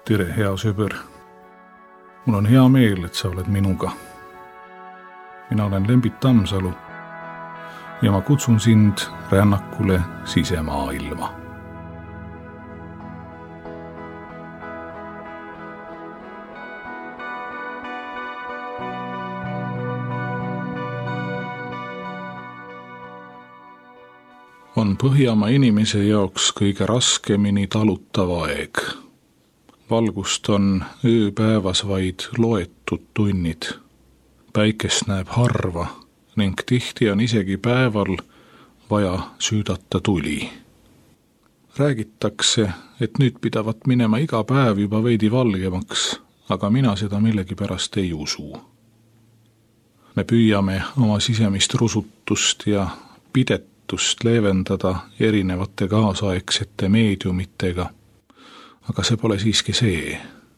Tere, hea sõber. Mul on hea meel, et sa oled minuga. Mina olen Lembit Tammsalu ja ma kutsun sind rännakule sisemaailma. On Põhjamaa inimese jaoks kõige raskemini talutav aeg. Valgust on ööpäevas vaid loetud tunnid. Päikest näeb harva ning tihti on isegi päeval vaja süüdata tuli. Räägitakse, et nüüd pidavat minema iga päev juba veidi valgemaks, aga mina seda millegipärast ei usu. Me püüame oma sisemist rusutust ja pidetust leevendada erinevate kaasaegsete meediumitega, aga see pole siiski see.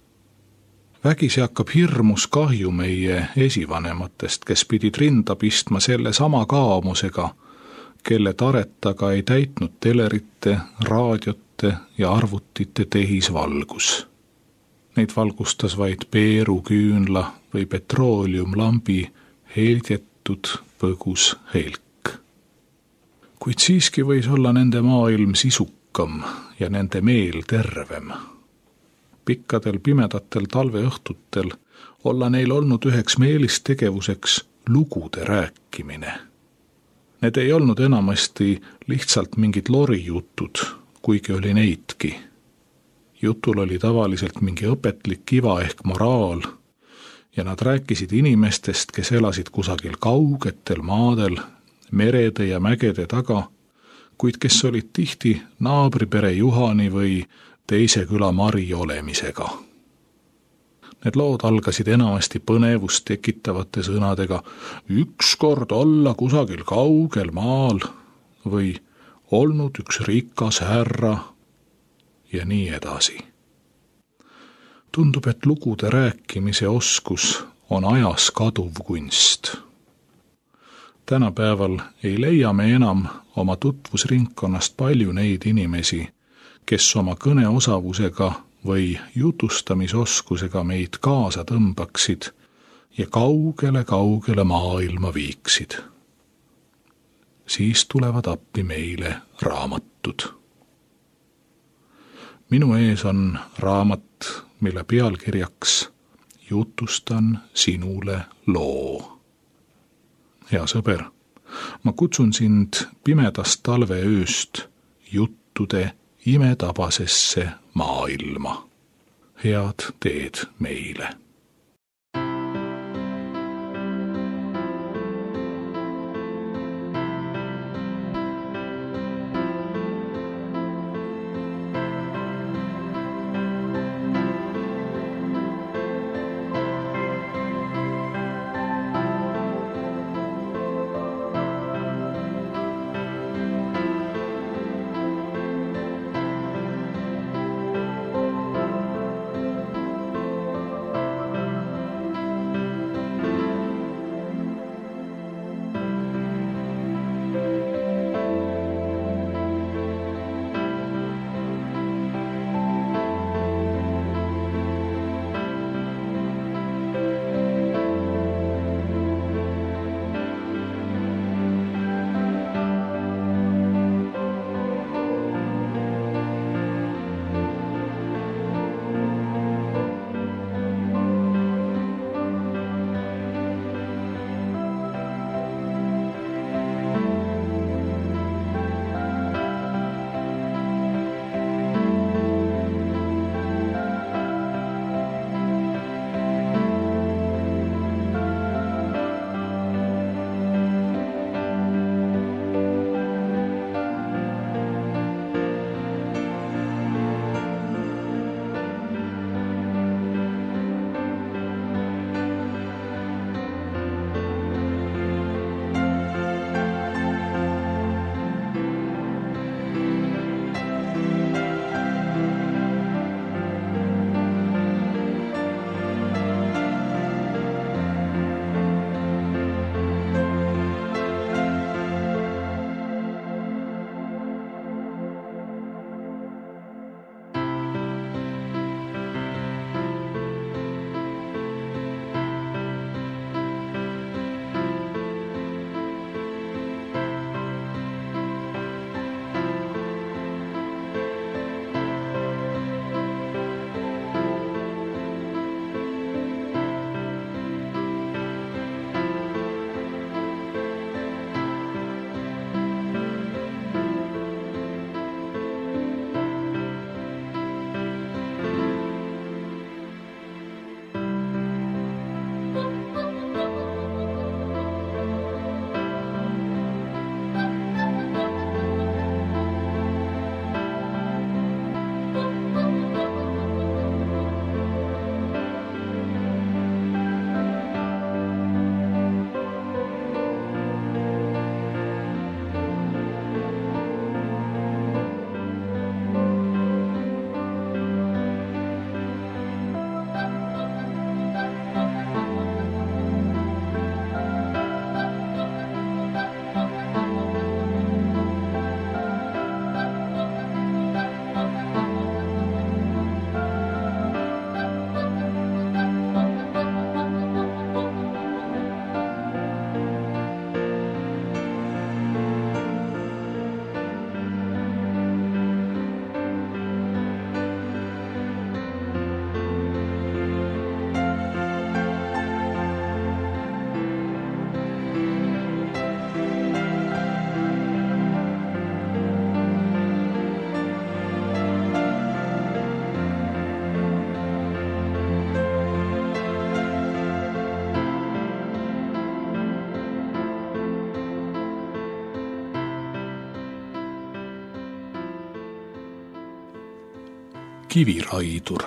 Vägisi hakkab hirmus kahju meie esivanematest, kes pidid rinda pistma selle sama kaamusega, kelle taretaga ei täitnud telerite, raadiote ja arvutite tehisvalgus. Neid valgustas vaid peeruküünla või petrooliumlambi heilgetud põgus helk. Kuid siiski võis olla nende maailm sisukam ja nende meel tervem. Pikkadel pimedatel talveõhtutel olla neil olnud üheks meelistegevuseks lugude rääkimine. Need ei olnud enamasti lihtsalt mingid lorijutud, kuigi oli neidki. Jutul oli tavaliselt mingi õpetlik kiva ehk moraal ja nad rääkisid inimestest, kes elasid kusagil kaugetel maadel, merede ja mägede taga, kuid kes olid tihti naabripere Juhani või teise küla Mari olemisega. Need lood algasid enamasti põnevust tekitavate sõnadega ükskord olla kusagil kaugel maal või olnud üks rikas härra ja nii edasi. Tundub, et lugude rääkimise oskus on ajas kaduv kunst. Tänapäeval ei leia me enam oma tutvusringkonnast palju neid inimesi, kes oma kõneosavusega või jutustamisoskusega meid kaasa tõmbaksid ja kaugele maailma viiksid. Siis tulevad appi meile raamatud. Minu ees on raamat, mille pealkirjaks jutustan sinule loo. Hea sõber, ma kutsun sind pimedast talveööst juttude imetabasesse maailma. Head teed meile. Kiviraidur.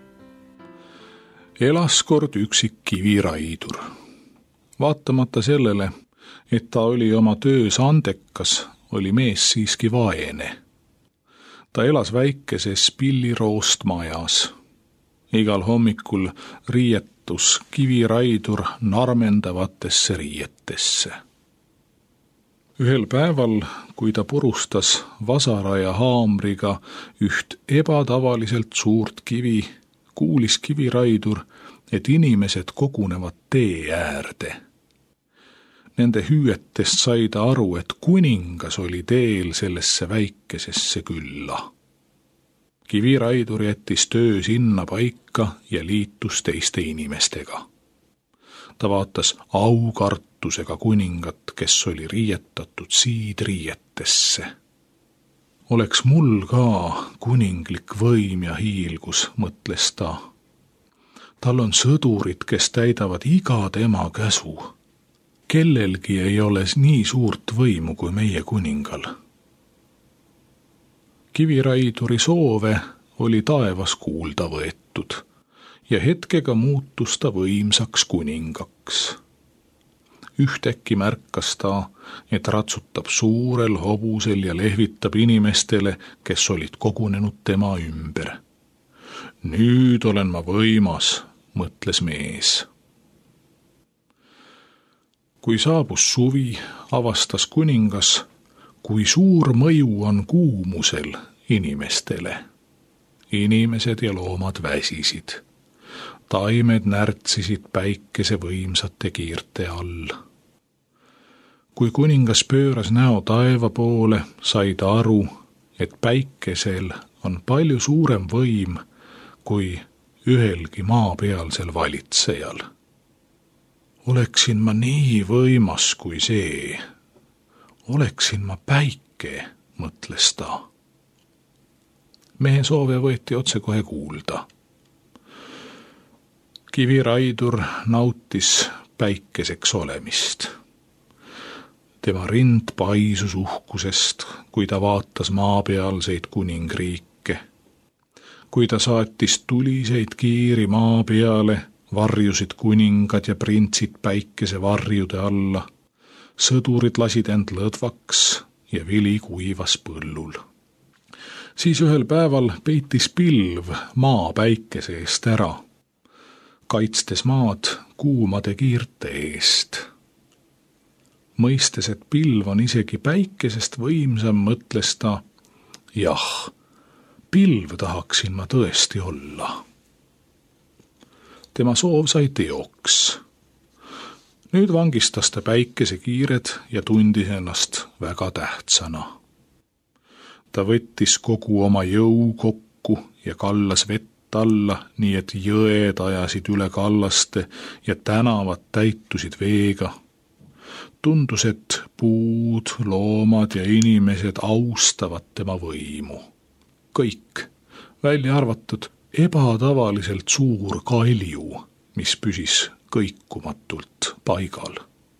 Elas kord üksik kiviraidur. Vaatamata sellele, et ta oli oma töös andekas, oli mees siiski vaene. Ta elas väikeses pilliroost majas. Igal hommikul riietus kiviraidur narmendavatesse riietesse. Ühel päeval, kui ta purustas vasara ja haamriga üht ebatavaliselt suurt kivi, kuulis kiviraidur, et inimesed kogunevad tee äärde. Nende hüüetest sai ta aru, et kuningas oli teel sellesse väikesesse külla. Kiviraidur jättis töö sinna paika ja liitus teiste inimestega. Ta vaatas aukartusega kuningat, kes oli riietatud siidriietesse. Oleks mul ka kuninglik võim ja hiilgus, mõtles ta. Tal on sõdurid, kes täidavad iga tema käsu. Kellelgi ei ole nii suurt võimu kui meie kuningal. Kiviraiduri soove oli taevas kuulda võetud ja hetkega muutus ta võimsaks kuningaks. Ühtäkki märkas ta, et ratsutab suurel hobusel ja lehvitab inimestele, kes olid kogunenud tema ümber. Nüüd olen ma võimas, mõtles mees. Kui saabus suvi, avastas kuningas, kui suur mõju on kuumusel inimestele. Inimesed ja loomad väsisid. Taimed närtsisid päikese võimsate kiirte all. Kui kuningas pööras näo taeva poole, sai ta aru, et päikesel on palju suurem võim kui ühelgi maapealsel valitsejal. Oleksin ma nii võimas kui see. Oleksin ma päike, mõtles ta. Mehe soove võeti otsekohe kuulda. Kiviraidur nautis päikeseks olemist. Tema rind paisus uhkusest, kui ta vaatas maapealseid kuningriike. Kui ta saatis tuliseid kiiri maa peale, varjusid kuningad ja printsid päikese varjude alla. Sõdurid lasid end lõdvaks ja vili kuivas põllul. Siis ühel päeval peitis pilv maa päikese eest ära, kaitstes maad kuumade kiirte eest. Mõistes, et pilv on isegi päikesest võimsam, mõtles ta, jah, pilv tahaksin ma tõesti olla. Tema soov sai teoks. Nüüd vangistas ta päikese kiired ja tundis ennast väga tähtsana. Ta võttis kogu oma jõu kokku ja kallas vett alla, nii et jõed ajasid üle kallaste ja tänavad täitusid veega. Tundus, et puud, loomad ja inimesed austavad tema võimu. Kõik, välja arvatud ebatavaliselt suur kalju, mis püsis kõikumatult paigal.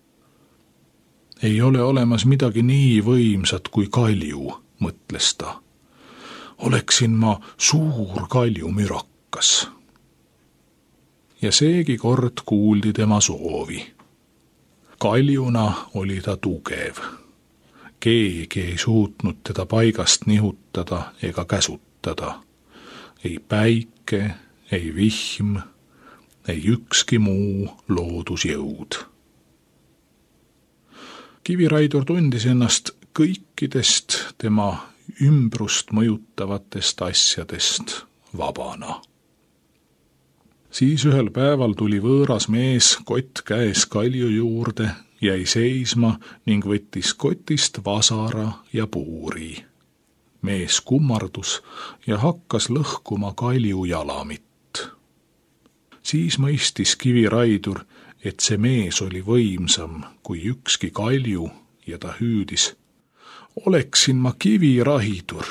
Ei ole olemas midagi nii võimsat kui kalju, mõtles ta. Oleksin ma suur kaljumürakas. Ja seegi kord kuuldi tema soovi. Kaljuna oli ta tugev. Keegi ei suutnud teda paigast nihutada ega käsutada. Ei päike, ei vihm, ei ükski muu loodusjõud. Kiviraidur tundis ennast kõikidest tema ümbrust mõjutavatest asjadest vabana. Siis ühel päeval tuli võõras mees kott käes kalju juurde, jäi seisma ning võttis kotist vasara ja puuri. Mees kummardus ja hakkas lõhkuma kalju jalamit. Siis mõistis Kiviraidur, et see mees oli võimsam kui ükski kalju ja ta hüüdis, oleksin ma Kiviraidur.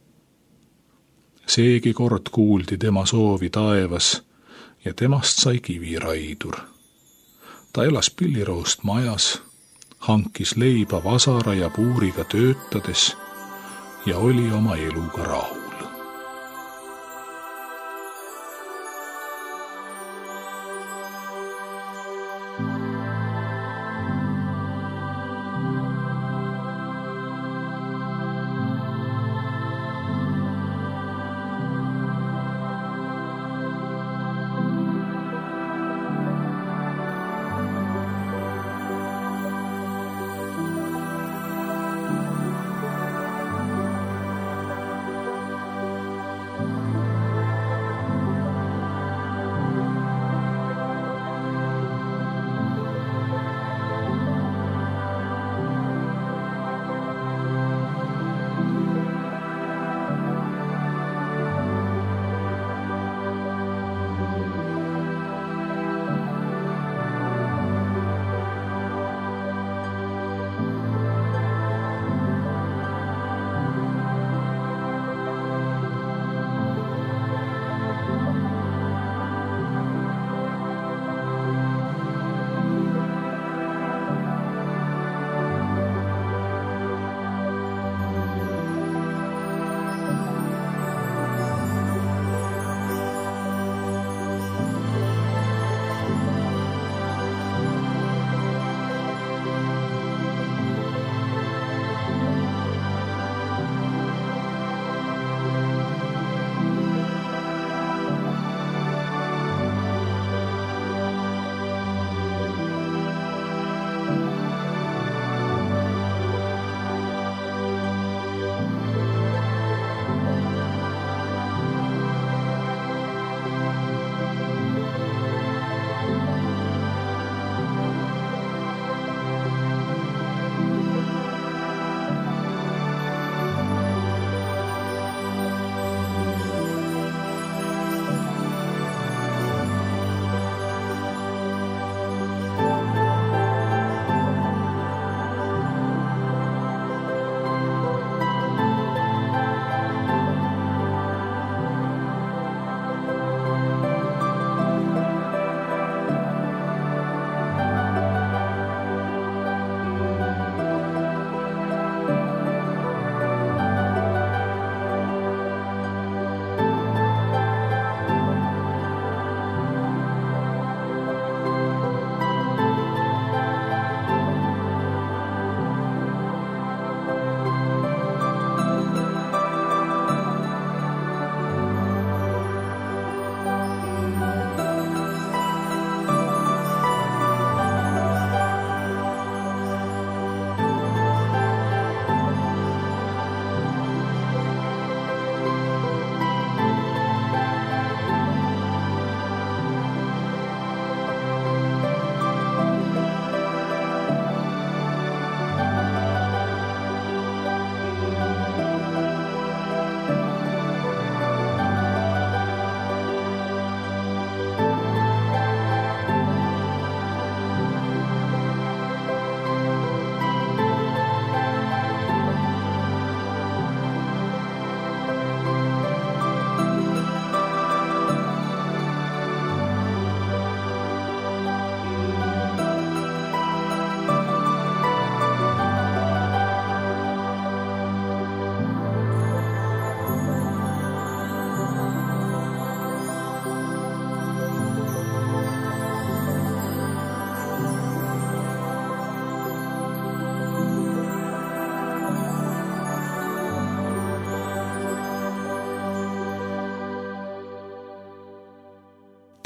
Seegi kord kuuldi tema soovi taevas ja temast sai Kiviraidur. Ta elas pilliroost majas, hankis leiba vasara ja puuriga töötades ja oli oma eluga rahul.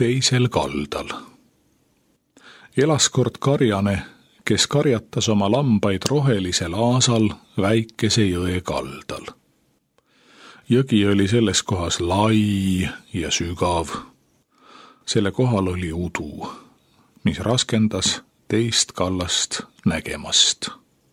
teisel kaldal. Elas kord karjane, kes karjatas oma lambaid rohelisel aasal väikese jõe kaldal. Jõgi oli selles kohas lai ja sügav. Selle kohal oli udu, mis raskendas teist kallast nägemast.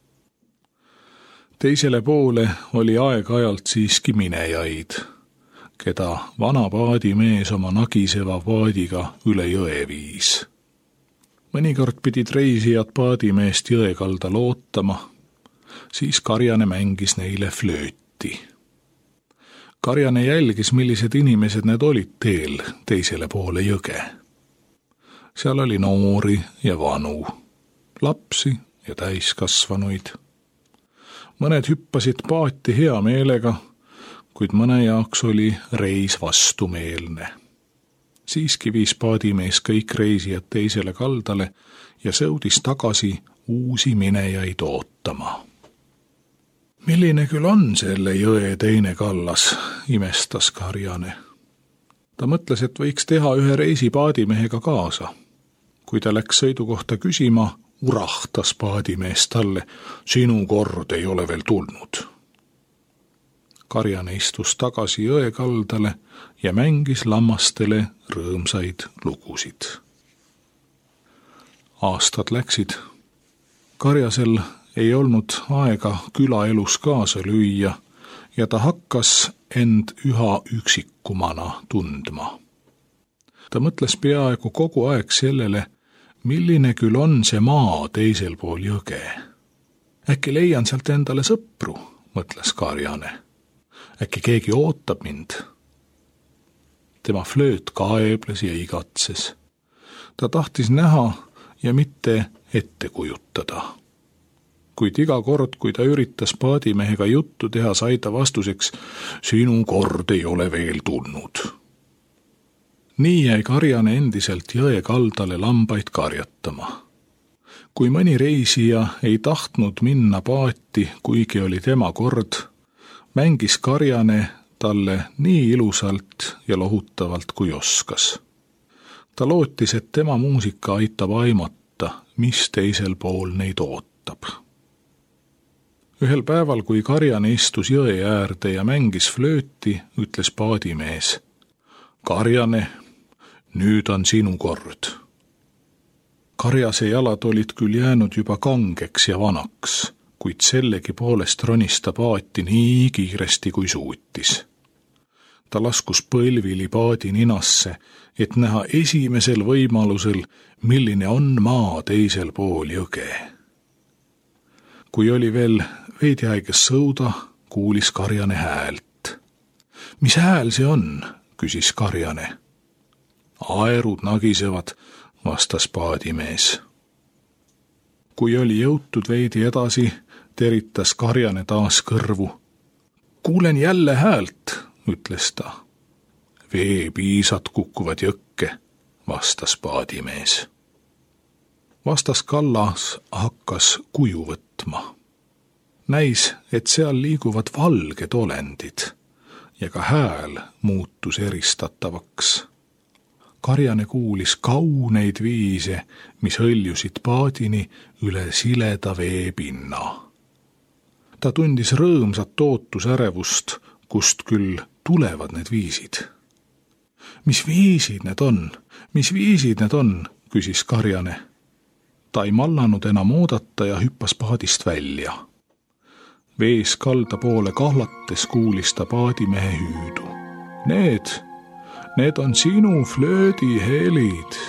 Teisele poole oli aeg-ajalt siiski minejaid, keda vana paadimees oma nagiseva paadiga üle jõe viis. Mõnikord pidid reisijad paadimeest jõe kaldal ootama, siis karjane mängis neile flööti. Karjane jälgis, millised inimesed need olid teel teisele poole jõge. Seal oli noori ja vanu, lapsi ja täiskasvanuid. Mõned hüppasid paati hea meelega, kuid mõne jaoks oli reis vastumeelne. Siiski viis paadimees kõik reisijad teisele kaldale ja sõudis tagasi uusi minejaid ootama. Milline küll on selle jõe teine kallas, imestas karjane. Ta mõtles, et võiks teha ühe reisi paadimehega kaasa. Kui ta läks sõidukohta küsima, urahtas paadimees talle, sinu kord ei ole veel tulnud. Karjane istus tagasi jõe kaldale ja mängis lammastele rõõmsaid lugusid. Aastad läksid. Karjasel ei olnud aega külaelus kaasa lüüa ja ta hakkas end üha üksikumana tundma. Ta mõtles peaaegu kogu aeg sellele, milline küll on see maa teisel pool jõge. Äkki leian sealt endale sõpru, mõtles karjane. Äkki keegi ootab mind. Tema flööt kaebles ja igatses. Ta tahtis näha ja mitte ette kujutada. Kuid iga kord, kui ta üritas paadimehega juttu teha, sai ta vastuseks, sinu kord ei ole veel tulnud. Nii jäi karjane endiselt jõe kaldale lambaid karjatama. Kui mõni reisija ei tahtnud minna paati, kuigi oli tema kord, mängis karjane talle nii ilusalt ja lohutavalt kui oskas. Ta lootis, et tema muusika aitab aimata, mis teisel pool neid ootab. Ühel päeval, kui karjane istus jõe äärde ja mängis flööti, ütles paadimees, karjane, nüüd on sinu kord. Karjase jalad olid küll jäänud juba kangeks ja vanaks, kuid sellegi poolest ronis ta paati nii kiiresti kui suutis. Ta laskus põlvili paadi ninasse, et näha esimesel võimalusel, milline on maa teisel pool jõge. Kui oli veel veidi aega sõuda, kuulis karjane häält. Mis hääl see on, küsis karjane. Aerud nagisevad, vastas paadimees. Kui oli jõutud veidi edasi, teritas karjane taas kõrvu. Kuulen jälle häält, ütles ta. Veepiisad kukuvad jõkke, vastas paadimees. Vastas kallas hakkas kuju võtma. Näis, et seal liiguvad valged olendid ja ka hääl muutus eristatavaks. Karjane kuulis kauneid viise, mis hõljusid paadini üle sileda veepinna. Ta tundis rõõmsat ootusärevust, kust küll tulevad need viisid. Mis viisid need on? Mis viisid need on? Küsis karjane. Ta ei mallanud enam oodata ja hüppas paadist välja. Vees kalda poole kahlates kuulis ta paadimehe hüüdu. Need on sinu flöödi helid.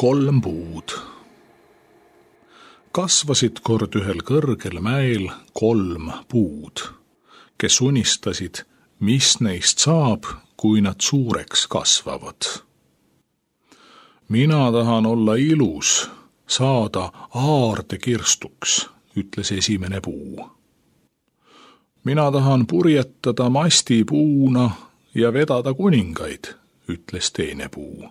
3 puud. Kasvasid kord ühel kõrgel mäel 3 puud, kes unistasid, mis neist saab, kui nad suureks kasvavad. Mina tahan olla ilus, saada aardekirstuks, ütles esimene puu. Mina tahan purjetada mastipuuna ja vedada kuningaid, ütles teine puu.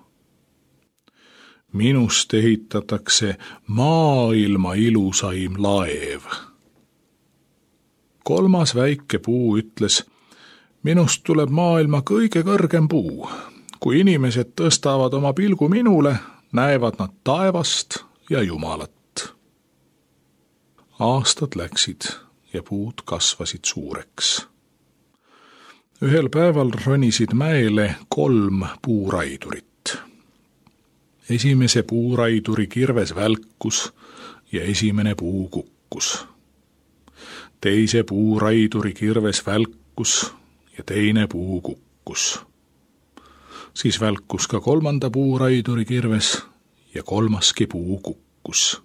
Minust ehitatakse maailma ilusaim laev. 3. väike puu ütles, minust tuleb maailma kõige kõrgem puu. Kui inimesed tõstavad oma pilgu minule, näevad nad taevast ja Jumalat. Aastad läksid ja puud kasvasid suureks. Ühel päeval ronisid mäele 3 puuraidurit. Esimese puuraiduri kirves välkus ja esimene puu kukkus. Teise puuraiduri kirves välkus ja teine puu kukkus. Siis välkus ka 3. puuraiduri kirves ja 3. puu kukkus.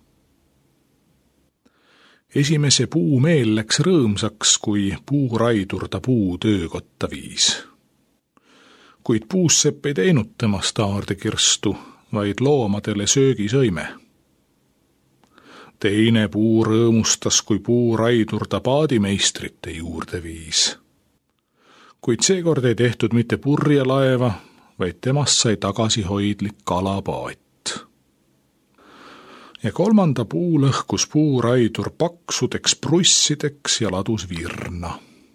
Esimese puu meel läks rõõmsaks, kui puuraidur ta puu töökotta viis. Kuid puussepp ei teinud temast aardekirstu, vaid loomadele söögisõime. Teine puu rõõmustas, kui puuraidur ta paadimeistrite juurde viis. Kuid seekord ei tehtud mitte purjelaeva, vaid temast sai tagasihoidlik kalapaat. Ja 3. puu lõhkus puuraidur paksudeks prussideks ja ladus virna.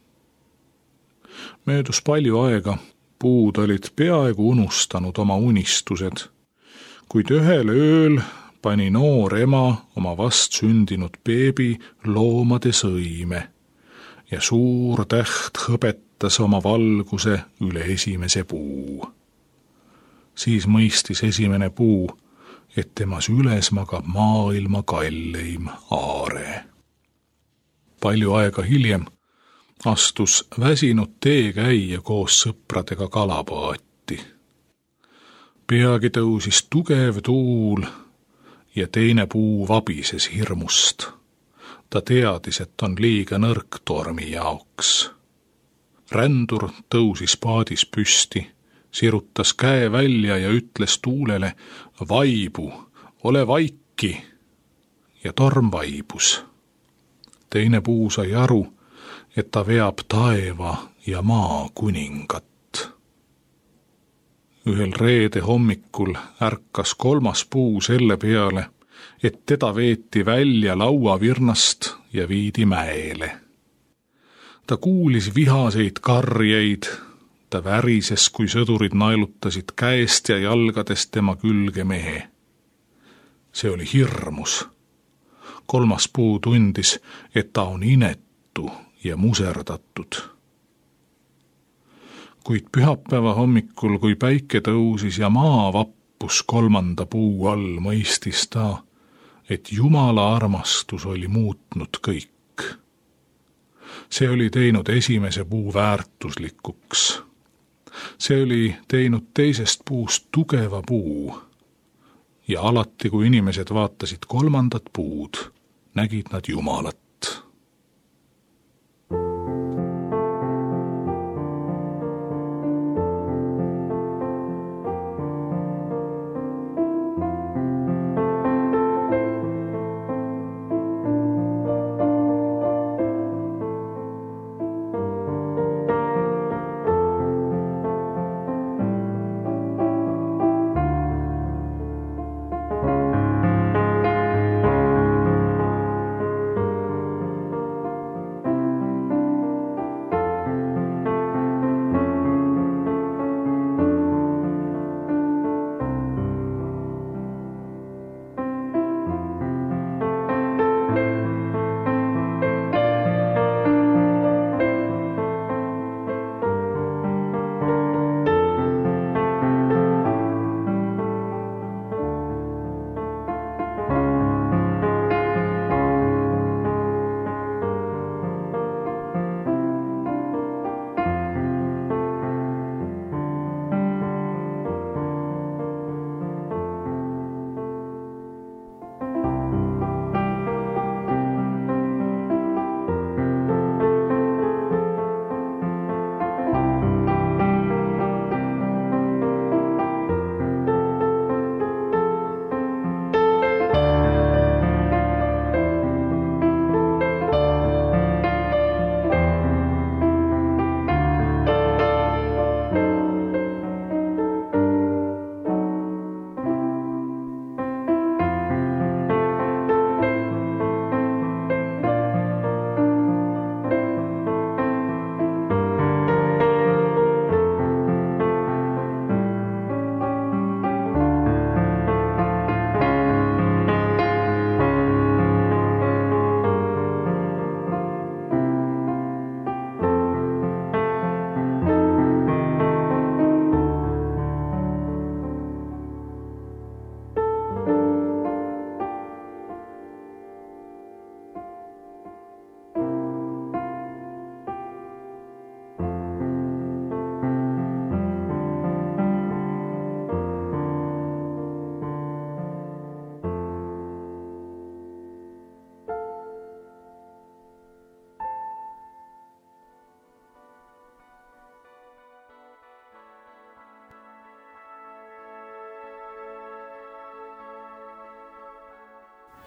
Möödus palju aega, puud olid peaaegu unustanud oma unistused, kuid ühel ööl pani noor ema oma vastsündinud beebi loomade sõime ja suur täht hõbetas oma valguse üle esimese puu. Siis mõistis esimene puu, et tema süles magab maailma kalleim aare. Palju aega hiljem astus väsinud teekäija koos sõpradega kalapaati. Peagi tõusis tugev tuul ja teine puu vabises hirmust. Ta teadis, et on liiga nõrk tormi jaoks. Rändur tõusis paadis püsti, sirutas käe välja ja ütles tuulele, vaibu, ole vaiki, ja torm vaibus. Teine puu sai aru, et ta veab taeva ja maa kuningat. Ühel reede hommikul ärkas 3. puu selle peale, et teda veeti välja lauavirnast ja viidi mäele. Ta kuulis vihaseid karjeid, ta värises, kui sõdurid naelutasid käest ja jalgadest tema külge mehe. See oli hirmus. 3. puu tundis, et ta on inetu ja muserdatud. Kuid pühapäeva hommikul, kui päike tõusis ja maa vappus 3. puu all, mõistis ta, et Jumala armastus oli muutnud kõik. See oli teinud esimese puu väärtuslikuks. See oli teinud teisest puust tugeva puu. Ja alati, kui inimesed vaatasid 3. puud, nägid nad Jumalat.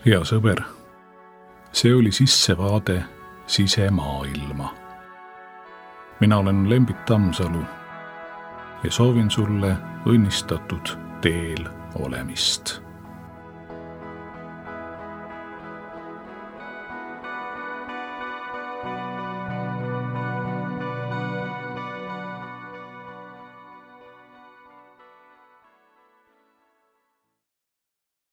hea sõber, see oli sissevaade sisemaailma. Mina olen Lembit Tammsalu ja soovin sulle õnnistatud teel olemist.